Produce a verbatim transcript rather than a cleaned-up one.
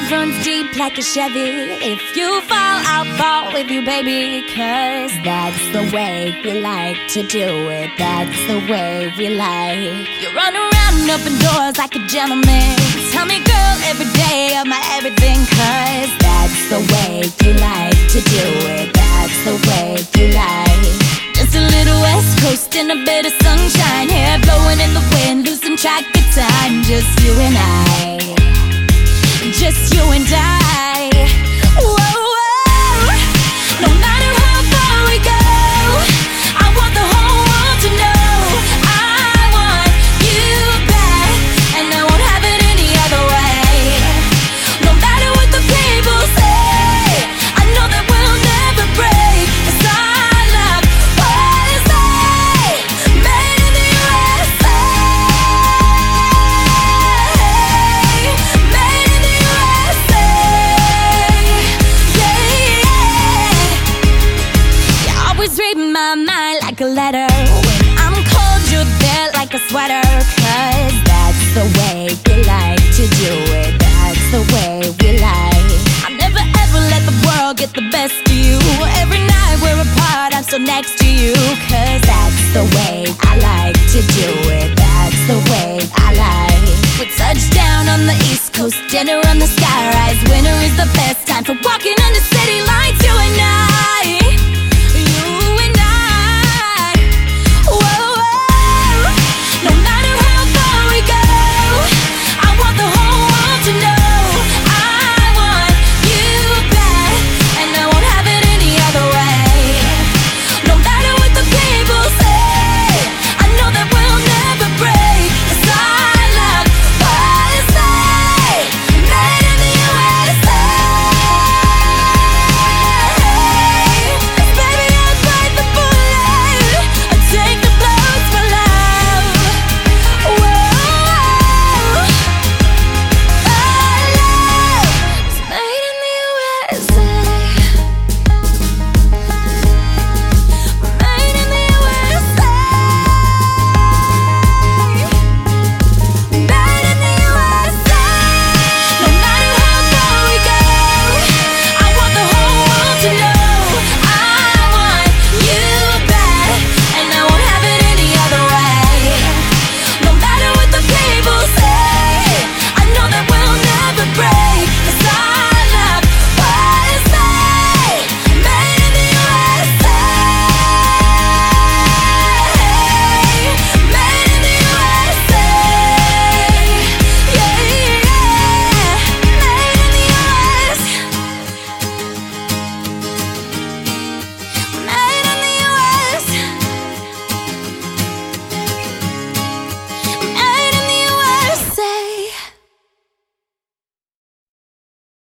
love runs deep like a Chevy. If you fall, I'll fall with you, baby. Cause that's the way we like to do it. That's the way we like. You run around and open doors like a gentleman. Tell me, girl, every day of my everything. Cause that's the way you like to do it. That's the way you like. Just a little West Coast and a bit of sunshine. Hair blowing in the wind, losing track of time. Just you and I. Just you and I. Whoa, whoa. No matter how far we go, I want the whole world to know I want you back, and I won't have it any other way. No matter what the people say, I know that we'll never break. 'Cause our love was made, made in the U S A. Made in the U S A. Yeah, yeah. You always read my mind like a letter. When I'm cold, you're there like a sweater. 'Cause that's the way we like to do it. That's the way we like. I'll never ever let the world get the best of you. Every night we're apart, I'm still next to you. 'Cause that's the way I like to do it. That's the way I like. We touch down on the East Coast, dinner on the skyrise. Winter is the best time for walking under sail.